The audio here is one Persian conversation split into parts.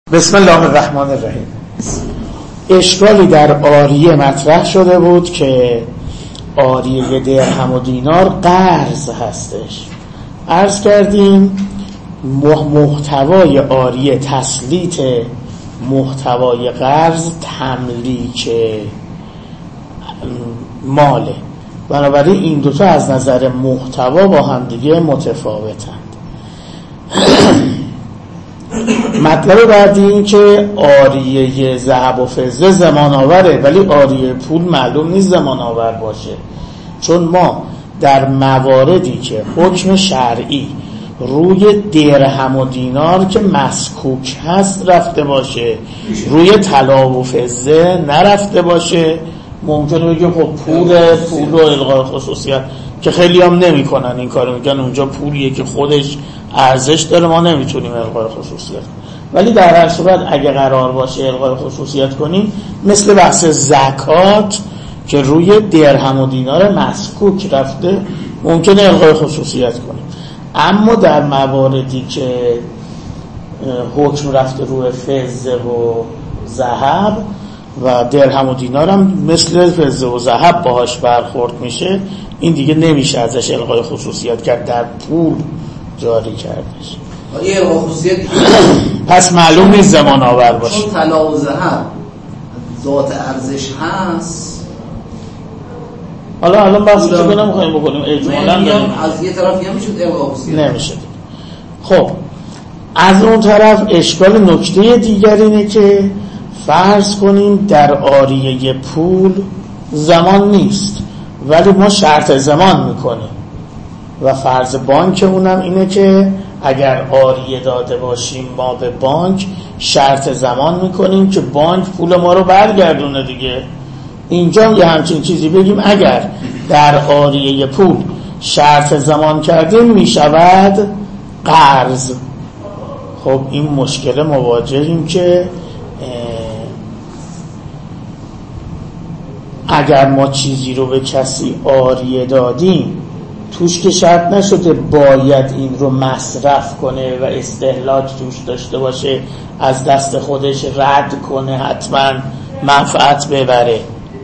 بسم الله الرحمن الرحیم. اشکالی در عاریه مطرح شده بود که عاریه درهم و دینار قرض هستش. عرض کردیم محتوای عاریه تسلیط محتوای قرض تملیک ماله، بنابراین این دوتا از نظر محتوا با هم دیگه متفاوتند. مطلب بعدی این که عاریه ذهب و فضه زمان آوره، ولی عاریه پول معلوم نیست زمان آور باشه، چون ما در مواردی که حکم شرعی روی درهم و دینار که مسکوک هست رفته باشه، روی طلا و فضه نرفته باشه، ممکنه بگیم خب پول و الغای خصوصیت که خیلی هم نمی کنن این کارو، میگن اونجا پولیه که خودش ارزش داره، ما نمیتونیم الغای خصوصیت، ولی در هر صورت اگه قرار باشه الغای خصوصیت کنیم، مثل بحث زکات که روی درهم و دینار مسکوک رفته ممکنه الغای خصوصیت کنیم. اما در مواردی که حکم رفته روی فضه و ذهب و درهم و دینار هم مثل فضه و ذهب باهاش برخورد میشه، این دیگه نمیشه ازش الغای خصوصیت کرد، در پول جاری کردش. یه خصوصیت پس معلوم نیست زمان آور باشه. چون طلا و ذهب ذات ارزش هست. حالا الان بحثی که نمیخوایم بکنیم، اجمالاً از یه طرفی هم میشه خصوصیت نمیشه. خب از اون طرف اشکال نکته دیگر اینه که فرض کنیم در عاریه پول زمان نیست، ولی ما شرط زمان میکنیم و فرض بانک اونم اینه که اگر عاریه داده باشیم ما به بانک شرط زمان میکنیم که بانک پول ما رو برگردونه دیگه. اینجا یه همچین چیزی بگیم اگر در عاریه پول شرط زمان کردیم میشود قرض. خب این مشکل مواجهیم که اگر ما چیزی رو به کسی عاریه دادیم توش که شرط نشده باید این رو مصرف کنه و استهلاک توش داشته باشه، از دست خودش رد کنه، حتما منفعت ببره.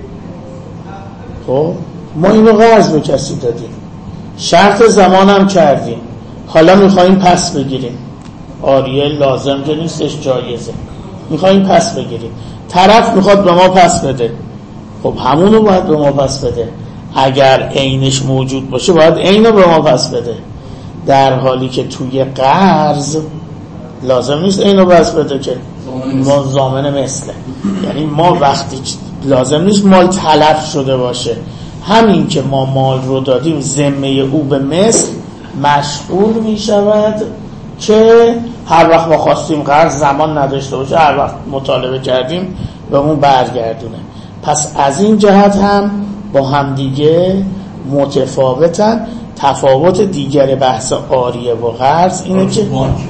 خب ما این رو قرض به کسی دادیم، شرط زمان هم کردیم، حالا میخواییم پس بگیریم. عاریه لازم که نیستش، جایزه، میخواییم پس بگیریم، طرف میخواد به ما پس بده، خب همونو باید به ما پس بده. اگر عینش موجود باشه باید عینو به ما پس بده، در حالی که توی قرض لازم نیست عینو پس بده که ما ضامن مثله. یعنی ما وقتی لازم نیست مال تلف شده باشه، همین که ما مال رو دادیم ذمه او به مثل مشغول می شود که هر وقت ما خواستیم قرض زمان نداشته باشه، هر وقت مطالبه کردیم به اون برگردونه. پس از این جهت هم با هم دیگه متفاوتن. تفاوت دیگر بحث عاریه و قرض اینه که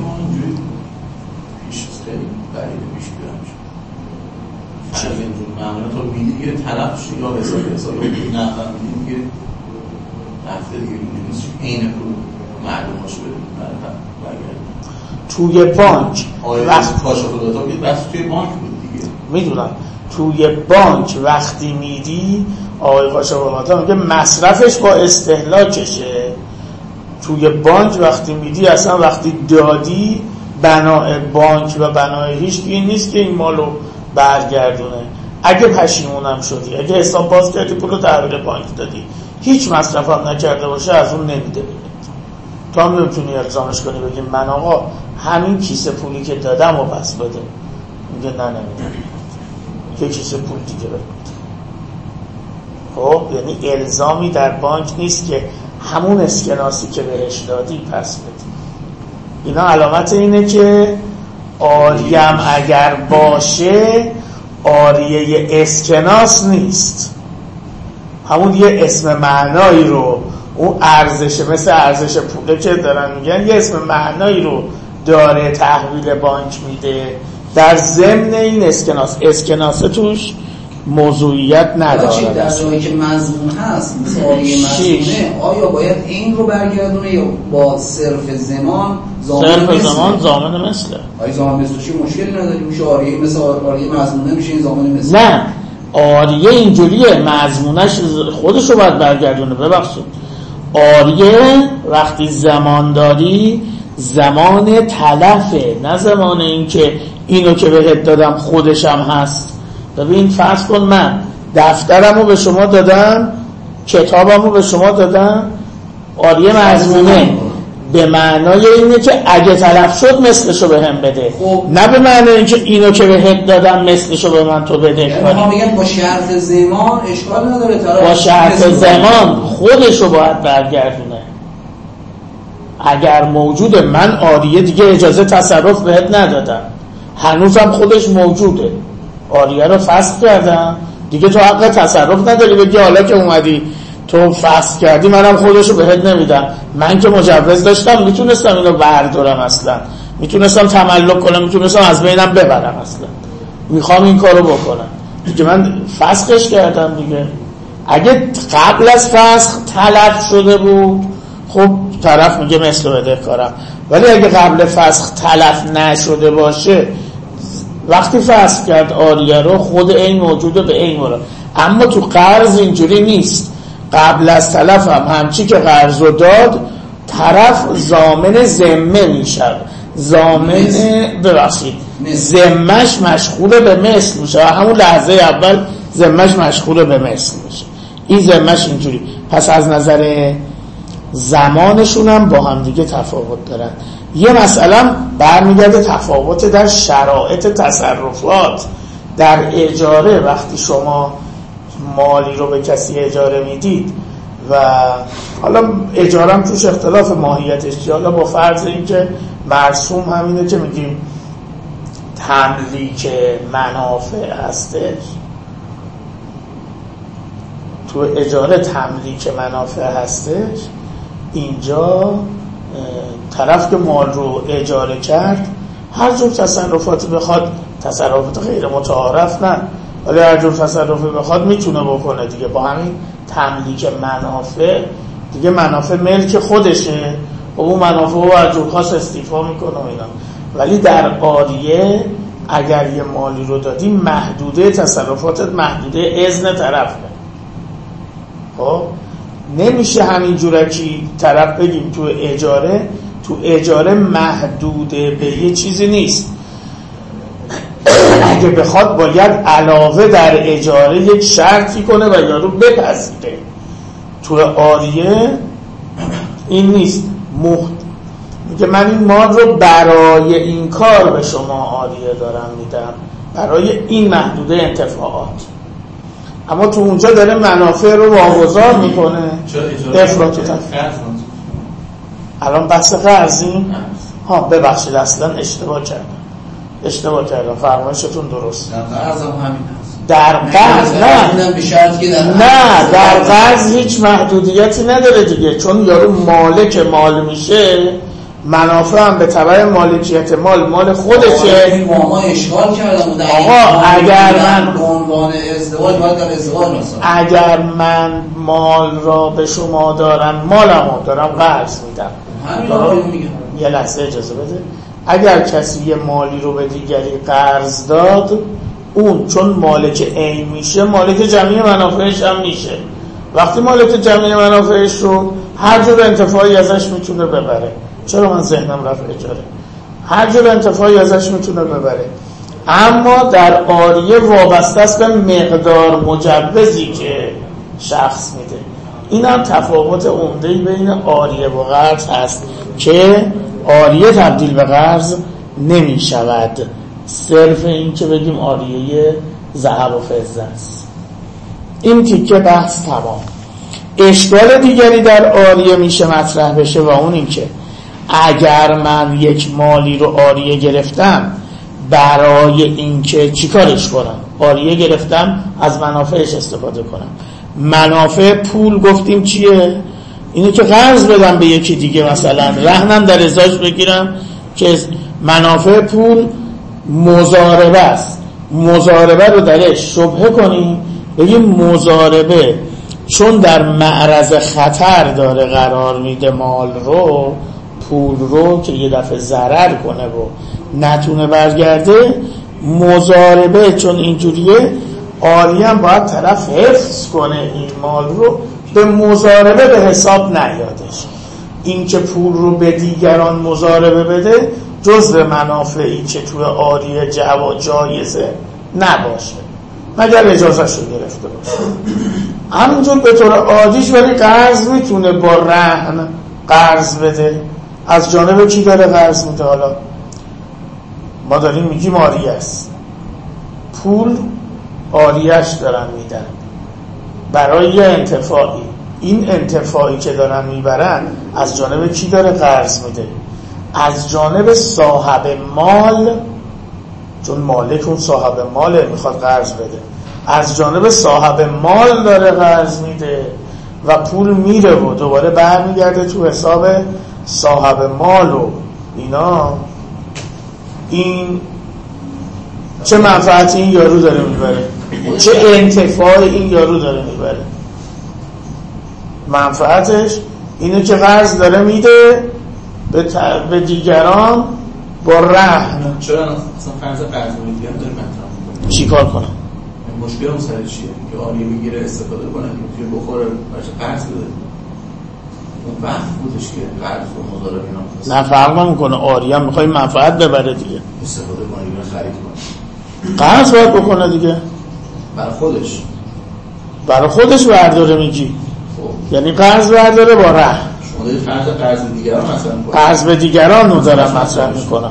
معمولا تو میدی دیگه طرف شد یا حساب نه فهمیدی دیگه هفته دیگه نیست عین پول معلوم باشه توی بانک وقت کاشف داتا بود، بس توی بانک بود دیگه. میدونم توی بانک وقتی میدی آقای کاشف داتا میگه مصرفش با استهلاکشه. توی بانک وقتی میدی اصلا وقتی دادی بنای بانک و بنای هیچ این نیست که این مالو برگردونه. اگه پشیمونم شدی، اگه حساب باز کردی پولو تحویل بانک دادی، هیچ مصرف هم نکرده باشه از اون نمیده بگید. تو هم نمیتونی الزامش کنی بگیم من آقا همین کیسه پولی که دادم و پس بده. میگه نه نمیده، یه کیسه پول دیگه بده. خب یعنی الزامی در بانک نیست که همون اسکناسی که بهش دادی پس بده. اینا علامت اینه که عاریم اگر باشه عاریه اسکناس نیست، همون یه اسم معنایی رو، اون ارزشه، مثل ارزش پوله که دارن میگن یه اسم معنایی رو داره تحویل بانک میده، در ضمن این اسکناس توش موضوعیت نداره. در جایی که مضمون هست مثل آریه مضمونه، آیا باید این رو برگردونه یا با صرف زمان ضامن مثله؟ آیا ضامن مثل چی مشکلی نداریم؟ میشه آریه مثل آریه مضمونه میشه این ضامن مثل؟ نه، آریه اینجوریه، مضمونش خودشو باید برگردونه. ببخشید، آریه وقتی زمان داری زمان تلفه، نه زمان این که اینو که بهت دادم خودشم هست. ببین فرض کن من دفترمو به شما دادم، کتابمو به شما دادم، آریه مضمونه به معنای اینه که اگه تلف شد مثلشو به هم بده، نه به معنای اینکه اینو که بهت دادم مثلشو به من تو بده. یعنی ما میگن با شرط زمان اشکال نداره، با شرط زمان خودشو باید برگردونه. اگر موجوده، من آریه دیگه اجازه تصرف بهت ندادم، هنوزم خودش موجوده، آریه رو فسخ کردم دیگه، تو حق تصرف نداری بگی حالا که اومدی تو فسخ کردی منم خودشو بهت نمیدم. من که مجوز داشتم، میتونستم اینو بردارم، اصلا میتونستم تملک کنم، میتونستم از بینم ببرم، اصلا میخوام این کارو بکنم دیگه، من فسخش کردم دیگه. اگه قبل از فسخ تلف شده بود خب طرف میگه مثل بده کارم، ولی اگه قبل فسخ تلف نشده باشه، وقتی فسخ کرد آریه رو خود این موجوده به این مولا. اما تو قرض اینجوری نیست، قبل از تلف همچی که قرض رو داد طرف ضامن ذمه میشه، ضامن ببخشید ذمه‌اش مشغول به مثل میشه، همون لحظه اول ذمه‌اش مشغول به مثل میشه. این ذمه‌اش اینجوری. پس از نظر زمانشون هم با هم دیگه تفاوت دارن. یه مثلا برمیگرده تفاوت در شرایط تصرفات. در اجاره وقتی شما مالی رو به کسی اجاره میدید و حالا اجاره هم توش اختلاف ماهیتش، حالا با فرض اینکه مرسوم همینه که میگیم تملیک منافع هستش، تو اجاره تملیک منافع هستش، اینجا طرف که مال رو اجاره کرد هر جور تصرفاتی بخواد، تصرفات غیر متعارف نه، ولی هر جور تصرفی بخواد میتونه بکنه دیگه. با همین تملیک منافع دیگه، منافع ملک خودشه و اون منافع رو هر جور خاص استیفا میکنه و اینا. ولی در آریه اگر یه مالی رو دادی محدوده تصرفاتت محدوده اذن طرفه. خب نمیشه همین جورکی طرف بگیم تو اجاره محدوده به یه چیزی نیست. اگه بخواد باید علاوه در اجاره یک شرطی کنه و یارو بپذیره. تو آریه این نیست. میگه من این مال رو برای این کار به شما آریه دارم میدم، برای این محدوده انتفاعات. اما تو اونجا داره منافع رو واگذار میکنه. افراط و تفریط. الان بحث قرضیم؟ ها ببخشید اصلا اشتباه کردم، فرمایشتون درست. در قرض نه، در قرض هیچ محدودیتی نداره دیگه، چون یارو مالک مال میشه، منافع هم به تبع مالکیت مال خودشه. ما اشکال کردم آقا اگر من به عنوان ازدواج باید در ازدواج مثلا اگر من مال را به شما دارم، مالمو دارم قرض میدم، یه لحظه اجازه بده. اگر کسی یه مالی رو به دیگری قرض داد، اون چون مالک عین میشه، مالک جمعی منافعش هم میشه. وقتی مالک جمعی منافعش رو هر جور انتفاعی ازش میتونه ببره. چرا من ذهنم رفت اجاره؟ هر جور انتفاعی ازش میتونه ببره. اما در آریه وابسته است به مقدار مجوزی که شخص میده. این هم تفاوت عمده‌ای بین آریه و قرض هست که آریه تبدیل به قرض نمی شود، صرف این که بگیم آریه ذهب و فضه است. این تیکه بحث تمام. اشکال دیگری در آریه میشه مطرح بشه و اون این که اگر من یک مالی رو آریه گرفتم برای اینکه چیکارش کنم، آریه گرفتم از منافعش استفاده کنم. منافع پول گفتیم چیه؟ اینه که قرض بدم به یکی دیگه، مثلا رهنم در ازاج بگیرم، که منافع پول مضاربه است. مضاربه رو درش شبهه کنیم، بگیم مضاربه چون در معرض خطر داره قرار میده مال رو، پول رو، که یه دفعه ضرر کنه و نتونه برگرده، مضاربه چون اینجوریه عاریه هم باید طرف حفظ کنه این مال رو، به مضاربه به حساب نیادش. این که پول رو به دیگران مضاربه بده جزء منافعی که توی عاریه جایزه نباشه مگر اجازه شو گرفته باشه. همینجور به طور عادیش ولی قرض میتونه با رهن قرض بده. از جانب کی داره قرض میده؟ حالا ما داریم میگیم عاریه است، پول عاریه‌اش دارن میدن برای یه انتفاعی. این انتفاعی که دارن میبرن از جانب کی داره قرض میده؟ از جانب صاحب مال، چون مالک اون صاحب ماله میخواد قرض بده، از جانب صاحب مال داره قرض میده و پول میره و دوباره برمیگرده تو حساب صاحب مال و اینا. این چه منفعتی این یارو داره میبره؟ چه انتفاعی این یارو داره میبره؟ منفعتش اینه که قرض داره میده به دیگران با رهن. چرا اصلا فرض قرض میگیره داره مطرح چی کار کنه؟ مشکل اون سر چیه؟ که عاریه میگیره استفاده کنه که بخوره باشه قرض بده. اون وقت بودش که قرض و مضاربه اینا نه فرق نمیکنه. عاریه هم میخوای منفعت ببره دیگه، استفاده کنه یا خرید کنه، قرض باید بکنه دیگه. برای خودش برداره میگی، یعنی قرض برداره با رهن. شما دارید قرض به دیگران مثلا قرض به دیگران رو دارم مطرح میکنم.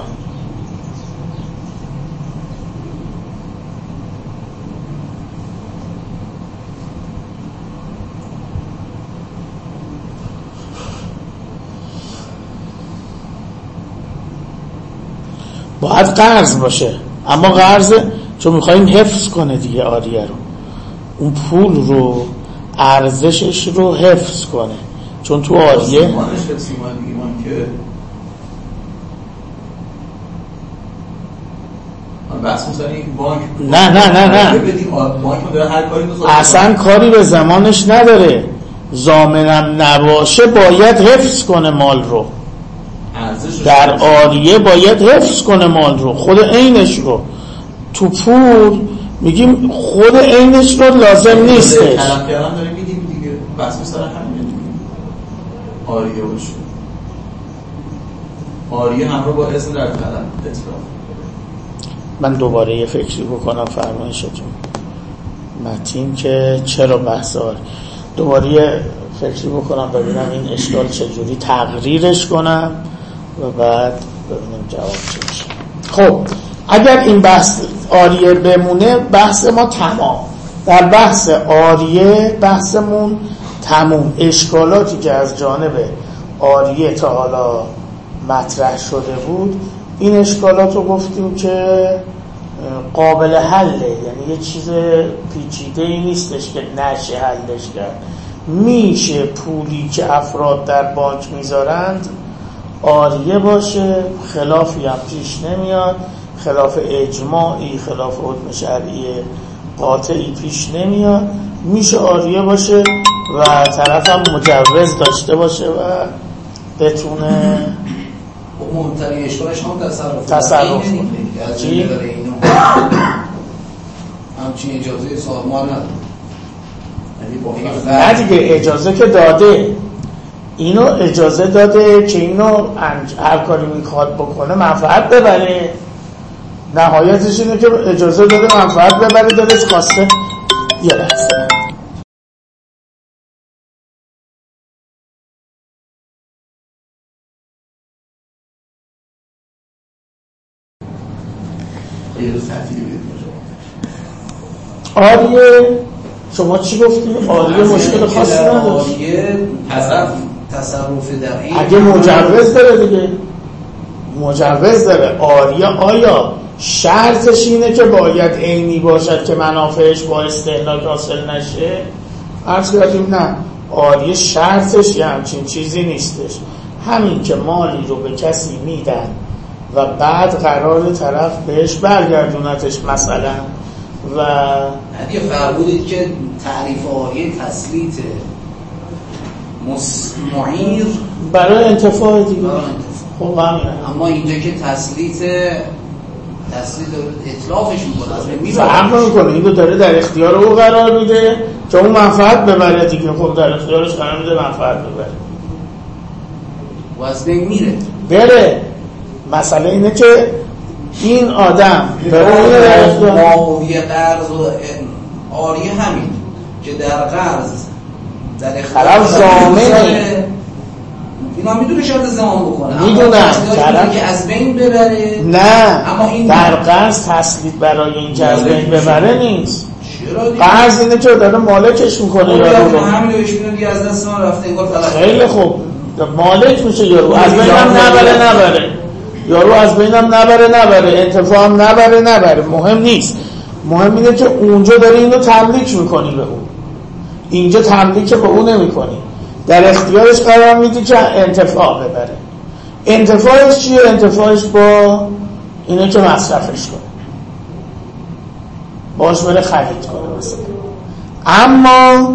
باید قرض باشه، اما قرض چون میخواییم حفظ کنه دیگه عاریه رو، اون پول رو ارزشش رو حفظ کنه. چون تو عاریه نه اصلا کاری به زمانش نداره. ضامنم نباشه باید حفظ کنه مال رو. در عاریه باید حفظ کنه مال رو، خود عینش رو. تو پول میگیم خود عینش رو لازم نیستش. طلب کردن داره میگیم دیگه، بس سر همین دیگه. عاریه باشه، عاریه همراه با اذن در طلب اطلاق. من دوباره یه فکری بکنم فرمایشتون متین که چرا بحث عاریه، دوباره یه فکری بکنم ببینم این اشکال چجوری تقریرش کنم و بعد ببینیم جواب چی میشه. خب اگر این بحث عاریه بمونه بحث ما تمام. در بحث عاریه بحثمون تموم. اشکالاتی که از جانب عاریه تا حالا مطرح شده بود، این اشکالات رو گفتیم که قابل حله، یعنی یه چیز پیچیده ای نیستش که نشه حلش کرد. میشه پولی که افراد در بانک میذارند عاریه باشه، خلافی هم پیش نمیاد، خلاف اجماعی، خلاف حکم شرعی قاطعی پیش نمیاد، میشه عاریه باشه و طرف هم مجوز داشته باشه و بتونه مهمترین اشکالش هم تصرف چی؟ همچین اجازه سازمان نداره. نه دیگه اجازه که داده، اینو اجازه داده که اینو هر کاری میخواد بکنه منفعت ببره. نهایتش اینه که اجازه داده منفعت ببره، دلش خواسته. یه لحظه عاریه شما چی گفتیم؟ عاریه مشکل خاصی نداره. عاریه تصرف در این اگه مجوز داره دیگه، مجوز داره. عاریه آیا شرطش اینه که باید عینی باشد که منافعش با استهلاک حاصل نشه؟ عرض کردیم نه، عاریه شرطش یه همچین چیزی نیستش. همین که مالی رو به کسی میدن و بعد قرار طرف بهش برگردونتش مثلا. و اگه فرمودید که تعریف آریه تسلیت معیر برای انتفاع دیگه، خب همینه. اما اینجا که تسلیت اطلافش میکنه، فهم نمیکنه، اینو داره در اختیار او قرار میده که اون منفعت ببره دیگه. خب در اختیارش قرار میده منفعت ببره و از بین میره بره. مسئله اینه که این آدم داره معاویه قرض و آریه همین که در قرض در اختیار زامنه، اینا میدونه شاید زمان بکنه، میدونم که از بین ببره. نه، اما این در قرض تسلیت برای این که از بین ببره نیست. چرا قرض اینه که داره مالکش میکنه یارو رو. همین روش میدونه دیگه از دست ما رفته انگار فلک. خیلی خوب، مالک میشه یارو، از بینم نبره یارو، از بینم نبره، انتفاع هم نبره، مهم نیست. مهم اینه که اونجا داری اینو تملیک میکنی به اون، اینجا تملیک به اون نمیکنی، در اختیارش قرار میدی که انتفاع ببره. انتفاعش چیه؟ انتفاعش با اینه که مصرفش کنه، باش بره خرید کنه مثلا. اما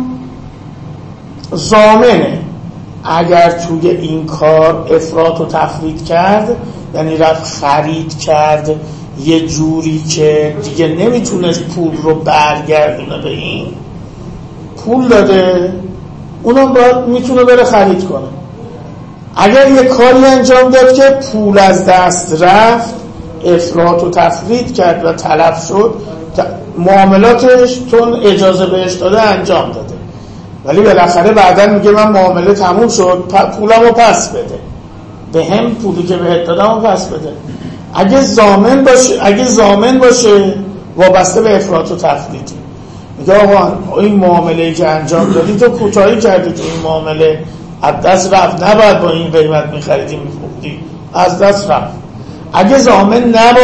ضامنه اگر توی این کار افراط و تفرید کرد، یعنی رفت خرید کرد یه جوری که دیگه نمیتونست پول رو برگردونه به این، پول داده اونم باید میتونه بره خرید کنه. اگر یه کاری انجام داد که پول از دست رفت، افراط و تفرید کرد و تلف شد، معاملاتش تون اجازه بهش داده انجام داده، ولی بالاخره بعدن میگه من معامله تموم شد، پولمو پس بده، به هم پولی که بهت دادم پس بده. اگه ضامن باشه وابسته به افراط و تفرید، میگه آقا این معامله‌ای که انجام دادی تو کوتاهی کردی، تو این معامله از دست رفت، نباید با این قیمت می‌خریدی می‌فروختی، از دست رفت. اگه ضامن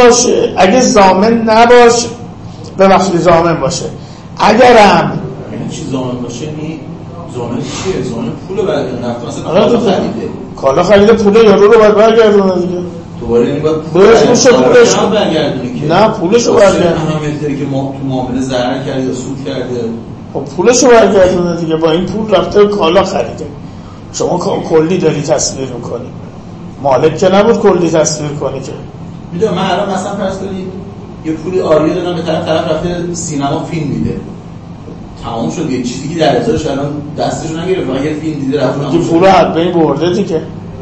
نباشه ببخشید ضامن باشه، اگرم چی ضامن باشه این ضامن چیه؟ ضامن پول برگردونه، مثلا کالا خریده پول یارو رو باید برگردونه دیگه. دوباره این باید پولش برگردونه که نه پولشو برگردونه. همینطوری که ما تو معامله ضرر کرده یا سود کرده، خب پولشو برگردونه دیگه. با این پول رفته کالا خریده، شما کلی داری تصویر میکنی، مالک که نبود کلی تصویر کنی که. میدونم من الان مثلا فرض کنید یه پولی آریه دادم به طرف رفته سینما فیلم دیده، تمام شد، یه چیزی که در ازارش الان دستشو نگیره، فقط یه فیلم دیده رفت که پول حد بین برده دیگه.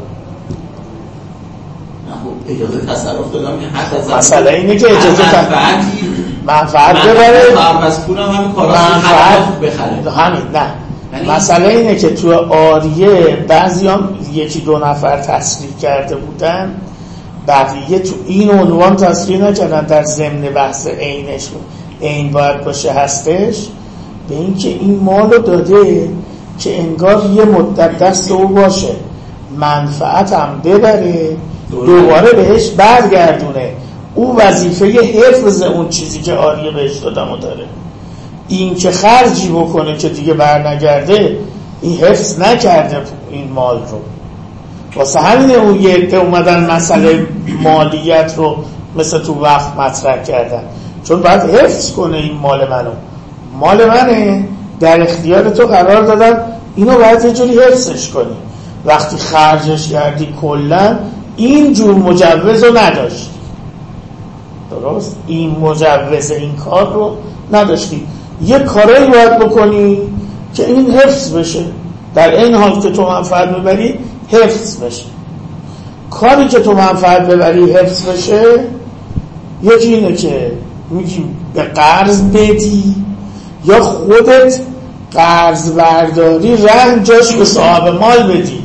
اجازه تصرف دادم که حتی مسئله اینه که اجازه منفعت ببره، پس پولم همین کارا بخره همین. نه مسئله اینه که تو آریه بعضیام یکی دو نفر تصریح کرده بودن، بقیه تو این عنوان تصریح نکردن، در ضمن بحث عینش عین باید باشه هستش، به این که این مالو داده که انگار یه مدت دست او باشه، منفعت هم ببره دوباره بهش برگردونه. او وظیفه حفظ اون چیزی که آریه بهش دادمو داره، این که خرجی بکنه که دیگه بر نگرده، این حفظ نکرده این مال رو. واسه همینه اون یه عده اومدن مسئله مالیت رو مثل تو وقت مطرح کردن، چون باید حفظ کنه این مال منه در اختیار تو قرار دادن، اینو باید یه جوری حفظش کنی. وقتی خرجش کردی کلن این جور مجوز رو نداشت، درست؟ این مجوز این کار رو نداشتی، یه کاری باید بکنی که این حفظ بشه، در این حال که تو منفعت ببری حفظ بشه. کاری که تو منفعت ببری حفظ بشه یکی اینه که میگی به قرض بدی یا خودت قرض برداری رهن جاش به صاحب مال بدی،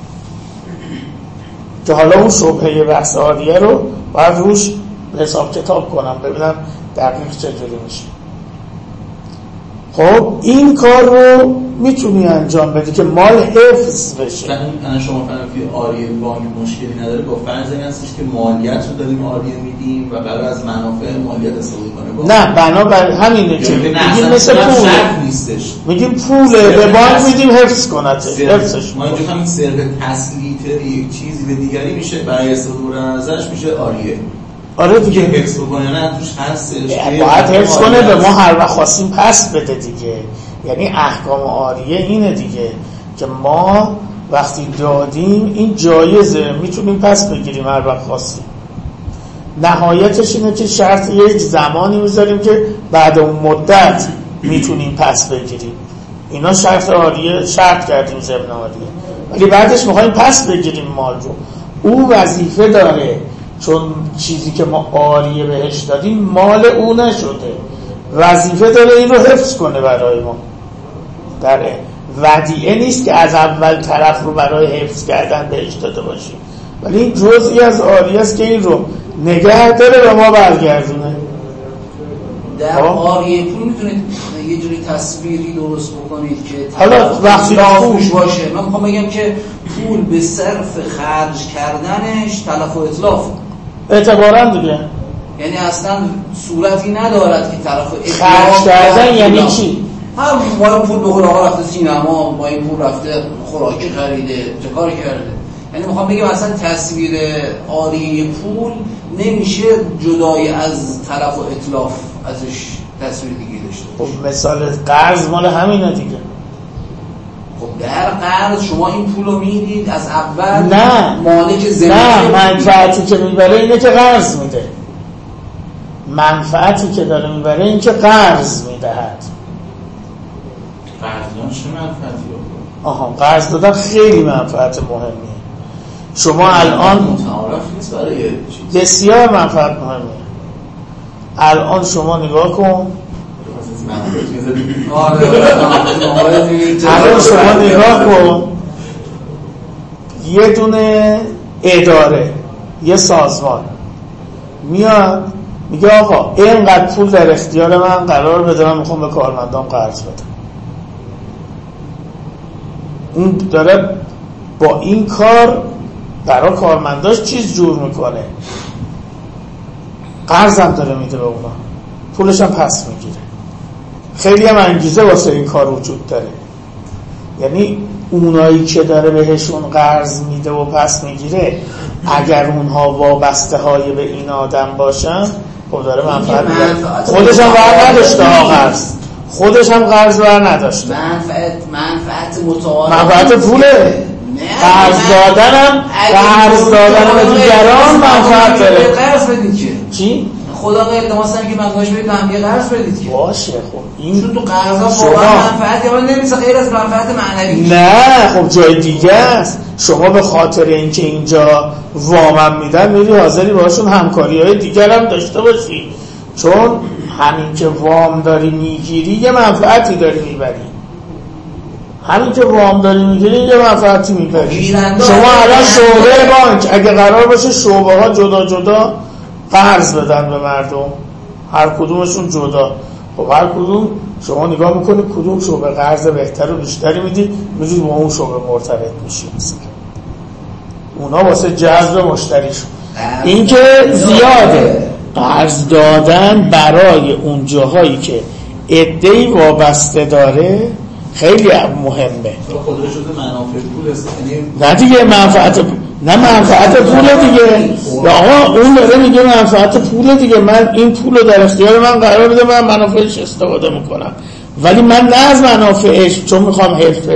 که حالا اون شبهه بحث آریه رو باید روش حساب کتاب کنم ببینم دقیق چجوری میشه. خب این کار رو میتونی انجام بدی که مال حفظ بشه. الان شما فرض آریه بانک مشکلی نداره، با فرض این هستش که مالیت رو داریم آریه میدیم و قرار از منافع مالیت استفاده کنه. نه بنابر همینه که میگیم مثل پول نیستش، میگیم پوله به بانک میدیم حفظ کنته، حفظش. ما اینجا همین صرف تسلیط یک چیزی به دیگری میشه، برای استفاده بردن ازش میشه آریه. آره دیگه حفظ بکنه، نه توش هستش باید حفظ کنه، به ما هر وقت خواستیم پس بده دیگه. یعنی احکام آریه اینه دیگه که ما وقتی دادیم این جایزه، میتونیم پس بگیریم هر وقت خواستیم. نهایتش اینه که شرط یک زمانی میذاریم که بعد اون مدت میتونیم پس بگیریم. اینا شرط آریه شرط کردیم ضمن آریه، ولی بعدش میخوایم پس بگیریم مال رو. او وظیفه داره، چون چیزی که ما آریه بهش دادیم مال او نشده، وظیفه داره این رو حفظ کنه برای ما. در ودیعه نیست که از اول طرف رو برای حفظ کردن بهش داده باشیم، ولی این جزئی از آریه است که این رو نگه داره به ما برگردونه. در آریه پول میتونید یه جوری تصویری درست بکنید که حالا وقتی پول باشه. من میخوام بگم که پول به صرف خرج کردنش تلف و اتلاف اعتباراً دیگه، یعنی اصلا صورتی ندارد که طرف خرج کردن یعنی چی؟ هم با این پول به قول آقا رفته سینما، با این پول رفته خوراکی خریده، چه کار کرده. یعنی میخوام بگم اصلا تصویر آریه پول نمیشه جدای از تلف و اتلاف ازش تصویر دیگه داشته. خب مثال قرض مال همینه دیگه. خب در قرض شما این پول رو میدید از اول، نه مالک زمین، نه منفعتی که میبره اینه که قرض میده. منفعتی که داره میبره این که قرض میدهد. قرضدان چه منفعتی رو؟ آها، قرض دادن خیلی منفعت مهمیه. شما الان متعارف نیست برای چیز، بسیار منفعت مهمیه. الان شما نگاه کن، الان شما نگاه کن، یه دونه اداره، یه سازمان میاد میگه آقا اینقدر پول در اختیار من قرار بده، من میخوام به کارمندان قرض بدم. اون داره با این کار برای کارمنداش چیز جور میکنه، قرض هم داره میده به اونا، پولش هم پس میگیره. خیلی هم انگیزه واسه این کار وجود داره. یعنی اونایی که داره بهشون قرض میده و پس میگیره، اگر اونها وابسته های به این آدم باشن، خب داره منفعت میگیره. خودش هم بر نداشته قرض، خودش هم قرض بر نداشته. منفعت متعارف، منفعت پوله. قرض دادنم به دیگران منفعت داره. قرض بدید که چی؟ خدا غیر دماستن که منگاش بدید هم یه قرض بدید که باشه. خب این چون تو قرضا واقعا منفعت یا نمیشه غیر از منفعت معنوی. نه خب جای دیگه است. شما به خاطر اینکه اینجا وامم میدن میری حاضری باشون همکاری‌های دیگر هم داشته باشی، چون همین که وام داری میگیری یه منفعتی داری میبری. همین که وام داری میگیری یه منفعتی میبری. شما الان شعبه بانک اگه قرار باشه شعبه ها جدا جدا قرض بدن به مردم، هر کدومشون جدا، خب هر کدوم شما نگاه میکنید کدوم شعبه قرض بهتر و بیشتری میدید، میدید با اون شعبه مرتبط میشید. اونا واسه جذب مشتریشون. این که زیاده قرض دادن برای اون جاهایی که عده‌ای وابسته داره خیلی مهمه. خودش شده منافع پول است، نه دیگه منفعت پول دیگه. آقا اون داره میگه منفعت پول دیگه، من این پول رو در اختیار من قرار بده، من منافعش استفاده میکنم، ولی من نه از منافعش، چون میخوام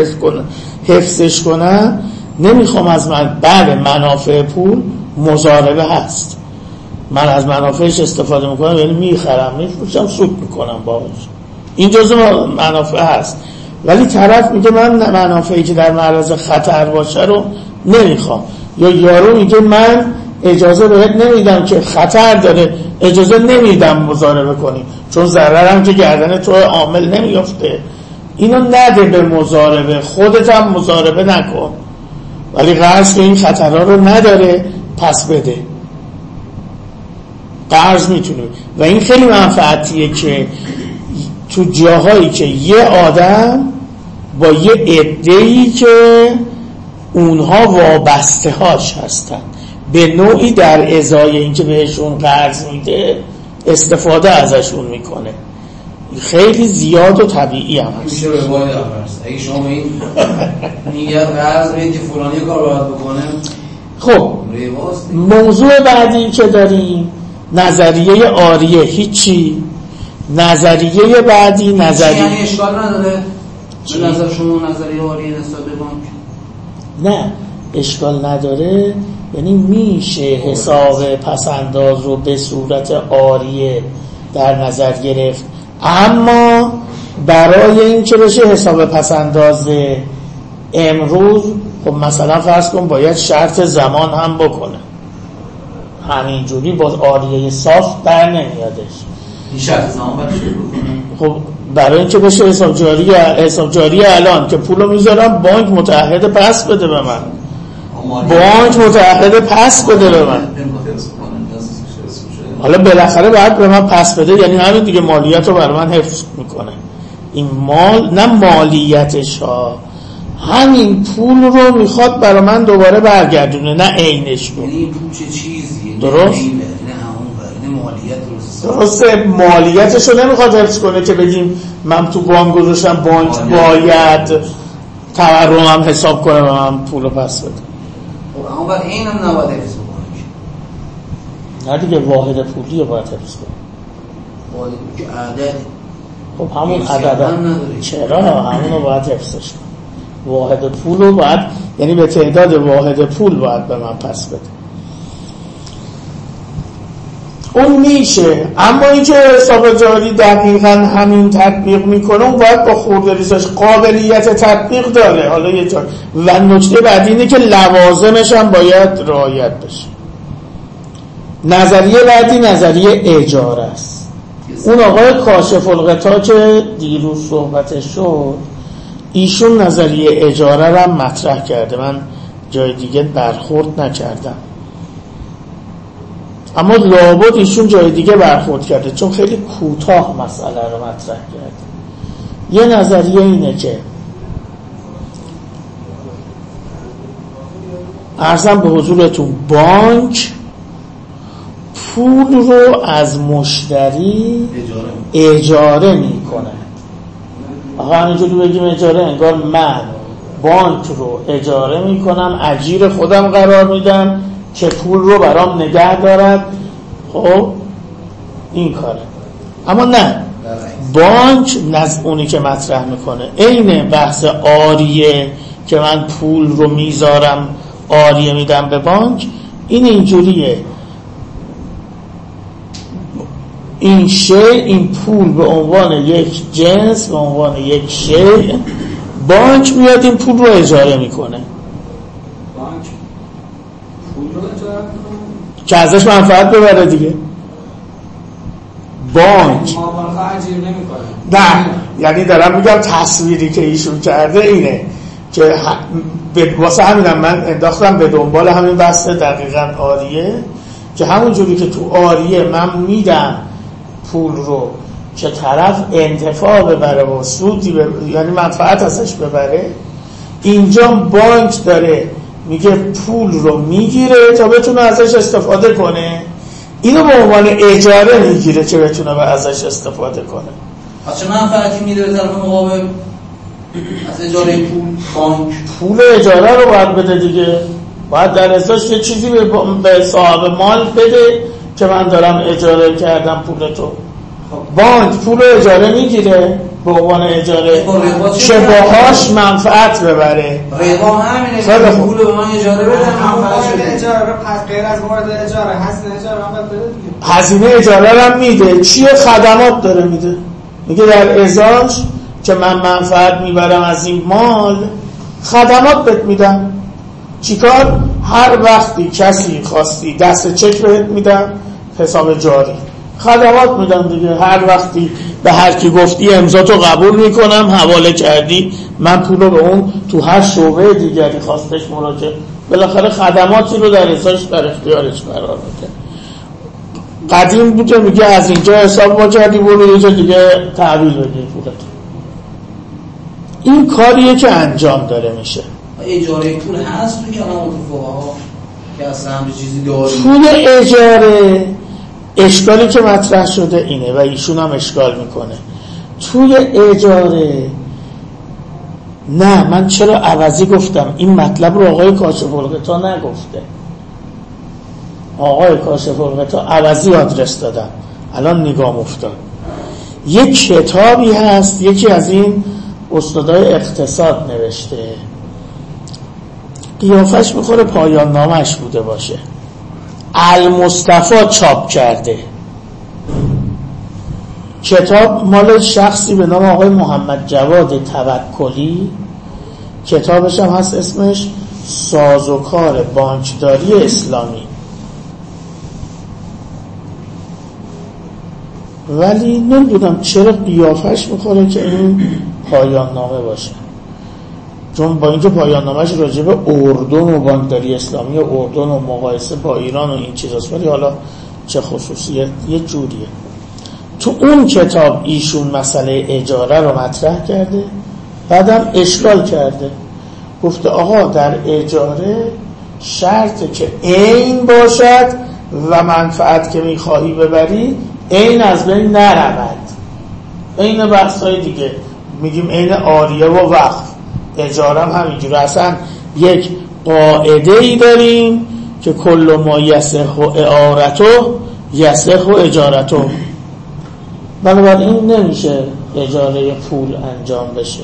حفظش کنم نمیخوام از من. بله منافع پول مضاربه هست، من از منافعش استفاده میکنم، یعنی میخرم میفروشم سود میکنم باهاش، این جزء منافع هست. ولی طرف میگه من منافعی که در معرض خطر باشه رو نمیخوام، یا یارو میگه من اجازه بهت نمیدم که خطر داره، اجازه نمیدم مضاربه کنی، چون ضررم که گردن تو عامل نمیفته. اینو نده به مضاربه، خودت هم مضاربه نکن، ولی قرض که این خطرها رو نداره پس بده. قرض میتونه، و این خیلی منفعتیه که تو جاهایی که یه آدم با یه عده‌ای که اونها وابسته هاش هستن به نوعی در ازای اینکه بهشون قرض میده استفاده ازشون میکنه، خیلی زیاد و طبیعی هم هست. میشه به باید افرست اگه شما این میگه قرض بید که فلانی کار باید بکنه. خب موضوع بعدی که داریم نظریه آریه. هیچی. نظریه بعدی نظریه یعنی اشکال نداره به نظر شما نظریه آریه نسبت به بانک؟ نه اشکال نداره، یعنی میشه حساب پسنداز رو به صورت آریه در نظر گرفت، اما برای این که بشه حساب پسنداز امروز خب مثلا فرض کن باید شرط زمان هم بکنه، همینجوری با آریه صاف در نمیادش. این شرط زمان باید شروع کنه. خب برای اینکه بشه حساب جاری الان که پولو میذارم بانک متعهد پس بده به من، بانک متعهد پس بده به من، حالا بالاخره باید به من پس بده، یعنی همین دیگه مالیت رو برای من حفظ میکنه. این مال نه مالیتش ها، همین پول رو میخواد برای من دوباره برگردونه، نه عینش رو. یعنی این پول چه چیزیه؟ درست؟ درسته، مالیتش رو نمیخواد حفظ کنه که بگیم من تو بانک گذاشتم بانک باید تورمم حساب کنه و من پول رو پس بده. خب اما بعد این هم نباید حفظ بکنه نه دیگه، واحد پولی رو باید حفظ کنه. واحد پولی که عدد، خب همون عدد چرا همون رو باید حفظش کنه. واحد پول رو باید، یعنی به تعداد واحد پول باید به من پس بده. اون میشه، اما این که حساب جاری دقیقاً همین تطبیق میکنه اون باید با خورده‌ریزش قابلیت تطبیق داره. حالا یه جا و نکته بعدی اینه که لوازمش هم باید رعایت بشه. نظریه بعدی نظریه اجاره است. اون آقای کاشف الغطا که دیروز صحبتش شد، ایشون نظریه اجاره رو هم مطرح کرده، من جای دیگه برخورد نکردم، اما لابد ایشون جای دیگه برخورد کرده چون خیلی کوتاه مسئله رو مطرح کرده. یه نظریه اینه که عرضم به حضورتون بانک پول رو از مشتری اجاره میکنه. آقا همینجوری بگیم اجاره، انگار من بانک رو اجاره میکنم، اجیر خودم قرار میدم که پول رو برام نگه دارد. خب این کاره. اما نه، بانک اونی که مطرح میکنه عین بحث آریه که من پول رو میذارم آریه میدم به بانک، این اینجوریه، این این پول به عنوان یک جنس، به عنوان یک شیء، بانک میاد این پول رو اجاره میکنه. بانک پول رو اجاره میکنه که ازش منفعت ببره دیگه. بانک اجیر نمیکنه. نه، یعنی دارم میگم تصویری که ایشون کرده اینه که واسه همینم من انداختم به دنبال همین بحث دقیقاً آریه، که همون جوری که تو آریه من میدم پول رو که طرف انتفاع ببره و سودی یعنی منفعت ازش ببره، اینجا بانک داره میگه پول رو میگیره تا بتونه ازش استفاده کنه، اینو به عنوان اجاره میگیره که بتونه ازش استفاده کنه. چه منفعتی میده به طرف مقابل از اجاره پول؟ بانک پول اجاره رو باید بده دیگه، باید در ازاش یه چیزی به صاحب مال بده که من دارم اجاره کردم پول تو. بانک پول اجاره میگیره به عنوان اجاره که باهاش منفعت ببره. ربا همینه، پول به من اجاره بده، منفعت اجاره پس غیر از مورد اجاره هزینه اجاره هم بده دیگه. هزینه اجاره هم میده، چیه؟ خدمات داره میده، میگه در ازاش که من منفعت میبرم از این مال خدمات بهت میدم. چیکار؟ هر وقتی کسی خواستی دست چک بهت میدم، حساب جاری، خدمات میدم دیگه. هر وقتی به هر کی گفتی امضا تو قبول میکنم، حواله کردی، من پولو به اون تو هر شعبه دیگری خواستش مراجعه، بالاخره خدماتی رو در ازاش در اختیارش قرار میده. قدیم بوده میگه از اینجا حساب ما کردی برو یه جا دیگه تحویل بگیر پولتو. این کاریه که انجام داره میشه. اجاره پول هست توی کلام فقها که اصلا همه چیزی داره؟ پول اجاره اشکالی که مطرح شده اینه و ایشون هم اشکال میکنه. توی اجاره نه، من چرا عوضی گفتم؟ این مطلب رو آقای کاشف الغطا نگفته. آقای کاشف الغطا عوضی آدرس دادن. الان نگام افتاد. یک کتابی هست یکی از این استادای اقتصاد نوشته، قیافش میخوره پایان نامش بوده باشه، المصطفی چاپ کرده. کتاب مال شخصی به نام آقای محمد جواد توکلی. کتابش هم هست اسمش سازوکار بانکداری اسلامی. ولی نمیدونم چرا قیافش میخوره که این پایان نامه باشه، چون با اینکه پایان نامهش راجع به اردن و بانکداری اسلامی و اردن و مقایسه با ایران و این چیزاست، ولی حالا چه خصوصیت یه جوریه. تو اون کتاب ایشون مسئله اجاره رو مطرح کرده، بعدم اشکال کرده، گفته آقا در اجاره شرطه که عین باشد و منفعت که میخواهی ببری عین از بین نرود. عین بحثای دیگه میگیم عین عاریه و وقف، اجاره هم همینجوره. اصلا یک قاعده ای داریم که کل ما یصح اعارته یصح اجارته. بنابراین نمیشه اجاره پول انجام بشه.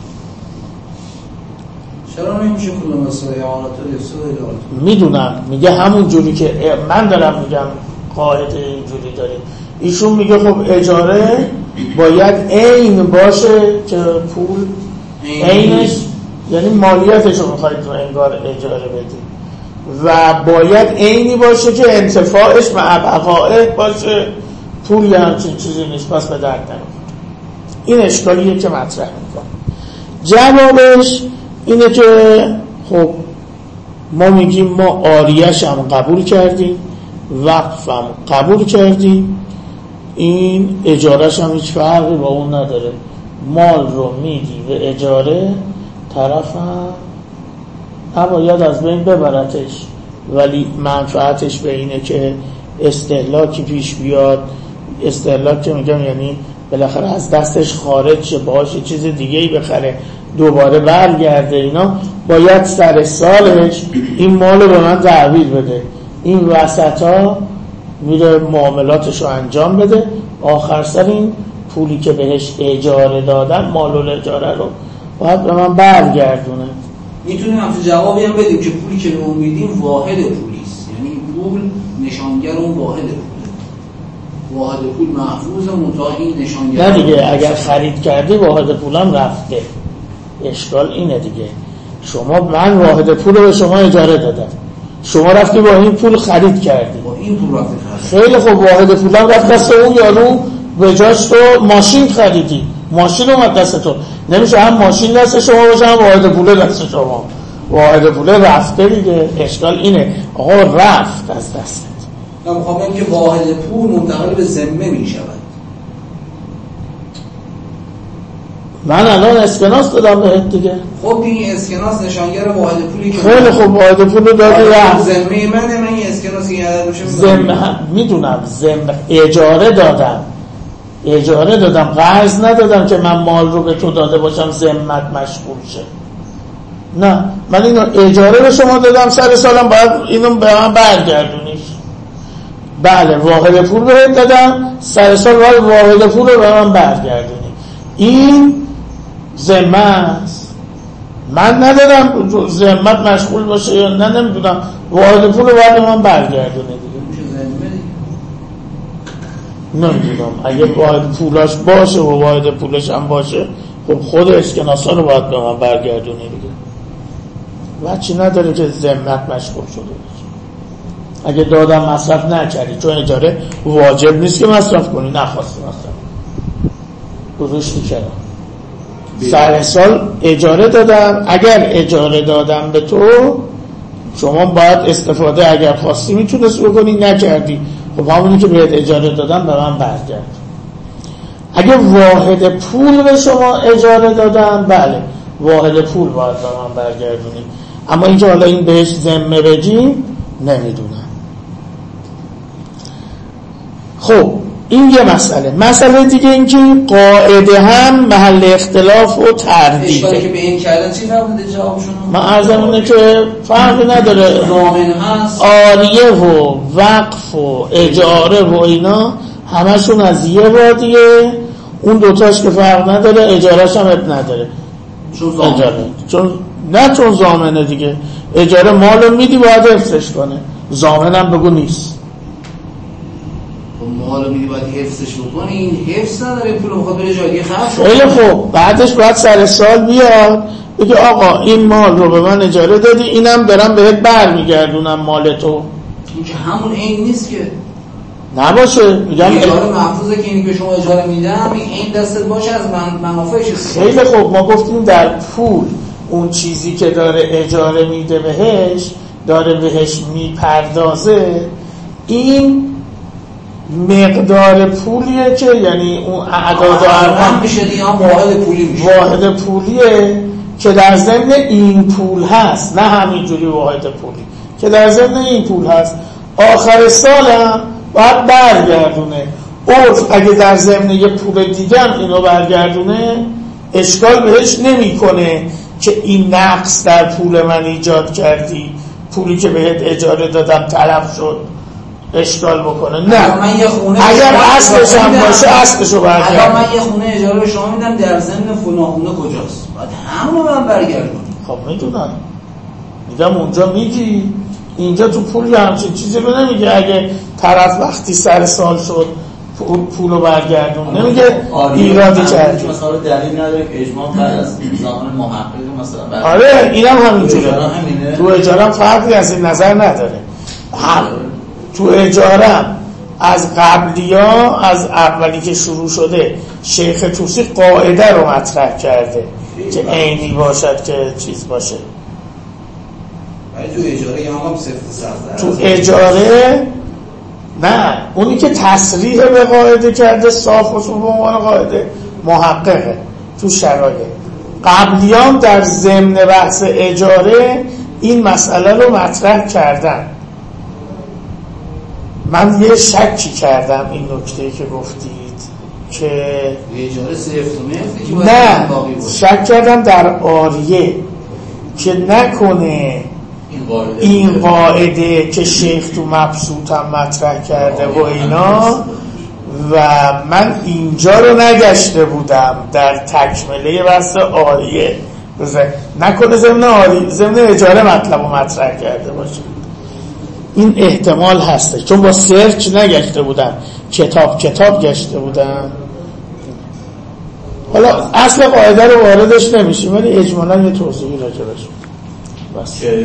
چرا نمیشه کل ما یصح اعارته یصح اجارته؟ میدونم، میگه همون جوری که من دارم میگم قاعده اینجوری داریم. ایشون میگه خب اجاره باید عین باشه که پول عینش، یعنی مالیاتش رو میخواید تو انگار اجاره بدی و باید عینی باشه که انتفاعش مع بقائه باشه. پول یه همچین چیزی نیست، پس به درد نمیخوره. این اشکالیه که مطرح میکنه. جوابش اینه که خب ما میگیم ما عاریه‌ش هم قبول کردیم، وقف هم قبول کردیم، این اجارهش هم هیچ فرقی با اون نداره. مال رو میدی به اجاره، طرف هم نباید از بین ببرتش، ولی منفعتش به اینه که استهلاکی پیش بیاد. استهلاک که میگم یعنی بالاخره از دستش خارج شه، باهاش یه چیز دیگه‌ای بخره، دوباره برگرده. اینا باید سر سالش این مال رو به من تحویل بده، این وسطا میره معاملاتش رو انجام بده، آخر سر این پولی که بهش اجاره دادن، مال الاجاره رو باید به من برگردونه. میتونیم همچون جوابی هم بدیم که پولی که به اون میدیم واحد پولیست، یعنی پول نشانگر اون واحد پوله، واحد پول محفوظ منتها این نشانگر. نه دیگه، اگر خرید کردی واحد پولم رفته. اشکال اینه دیگه، شما من واحد پول رو به شما اجاره دادم، شما رفتی با این پول خرید کردی، با این پول رفتی خیلی خوب، واحد پولم رفت دست اون یارو، به جاش تو ماشین خریدی، ماشین اومد دست تو. نمیشه هم ماشین دست شما باشه هم واحد پول دست شما، واحد پول رفته دیگه. اشکال اینه آقا رفت از دستت. من میخوام بگم که واحد پول منتقل به ذمه میشود. من الان اسکناس دادم بهت دیگه. خب این اسکناس نشانگر واحد پولی که خیلی خوب، واحد پول رو دادی رفت. ذمه منه، من این اسکناس که عدد باشه ذمه میدونم، ذمه اجاره دادم، اجاره دادم، قرض ندادم که من مال رو به تو داده باشم ذمت مشغول شه. نه، من اینو اجاره به شما دادم، سر سالم باید اینو به من برگردونیش. بله، واحد پول بهت دادم، سر سال باید واحد پول رو به من برگردونی. این ذمه است. من ندادم ذمت مشغول باشه یا نه، نمیدونم، واحد پول رو باید به من برگردونه دیگه. نمیدونم، اگه واحد پولاش باشه و واحد پولش هم باشه، خب خود اسکناسا رو باید به من برگردونه دیگه. وچی نداره که ذمت مشغول شده باشه. اگه دادم مصرف نکردی، چون اجاره واجب نیست که مصرف کنی، نخواستی مصرف گذاشتی کرد. سر سال اجاره دادم، اگر اجاره دادم به تو، شما باید استفاده اگر خواستی میتونست بکنی، نکردی خب همونی که بهت اجاره دادم به من برگرد. اگه واحد پول به شما اجاره دادم، بله واحد پول باید به من برگردونی. اما اینکه حالا این بهش ذمه بگیم نمیدونم. خب این یه مسئله دیگه این که قاعده هم محل اختلاف و تردیده. اشکالی که به این کردن چی فرموده جوابشون؟ من عرضم اینه که فرقی نداره، ضامن هست، عاریه و وقف و اجاره و اینا همشون از یه وادیه. اون دوتاش که فرق نداره، اجارهش هم اب نداره. چون ضامنه دیگه. اجاره مالو میدی باید حفظش کنه، ضامنم بگو نیست. مالو میدی باید حفظش بکنه، این حفظ نداره، پولو میخواد بره جای دیگه خرج. خیلی خوب، بعدش باید سر سال بیاد بگه آقا این مال رو به من اجاره دادی، اینم برم بهت برمیگردونم مال تو. این که همون عین نیست که نباشه. میگم اجاره محفوظه که این که شما اجاره میدم این دستت باشه از منافعش. خیلی خوب، ما گفتیم در پول اون چیزی که داره اجاره میده بهش، داره بهش میپردازه، این مقدار پولیه که یعنی اون اعداد و ارقام میشه دیگه، واحد پولی میشه. واحد پولیه که در ضمن این پول هست، نه همینجوری واحد پولی که در ضمن این پول هست. آخر سالم باید برگردونه. عرف اگه در ضمن یه پول دیگه هم اینو برگردونه اشکال بهش نمیکنه که این نقص در پول من ایجاد کردی، پولی که بهت اجاره دادم تلف شد، اشکال بکنه. نه، من یه خونه اگر اصلش هم باشه اصلشو برگردونه. اگر من یه خونه اجاره به شما میدم در ضمن فلان خونه کجاست، باید همونو من برگردونم. خب میدونم، میگم اونجا میگی، اینجا تو پول همچین چیزی رو نمیگه. اگه طرف وقتی سر سال شد پولو برگردون، نمیگه ایرادی کردی. مثلا دلیل نداره که اجماع بعد از زمان محقق مثلا. آره اینم همینجوره. تو اجاره فرقی از این نظر نداره. تو اجاره از قبلیا، از اولی که شروع شده، شیخ توسی قاعده رو مطرح کرده که عینی باشد که چیز باشه. تو اجاره یا هم سفت تو اجاره نه، اونی که تصریح به قاعده کرده صاف و صوب به عنوان قاعده محققه. تو شرایط قبلیان در ضمن بحث اجاره این مسئله رو مطرح کردن. من یه شکی کردم این نکته که گفتید که اجاره سفت نه، شک کردم در عاریه که نکنه این قاعده که شیخ تو مبسوط هم مطرح کرده و اینا، و من اینجا رو نگشته بودم در تکمله بحث عاریه، نکنه ضمن اجاره مطلب رو مطرح کرده باشه. این احتمال هسته، چون با سرچ نگشته بودم، کتاب گشته بودم. حالا اصل قاعده رو واردش نمیشیم، ولی اجمالا یه توضیحی راجبش بس که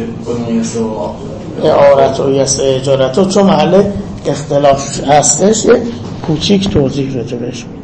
اعارت و یس اجارت و چون محل اختلاف هستش یه کوچیک توضیح راجبش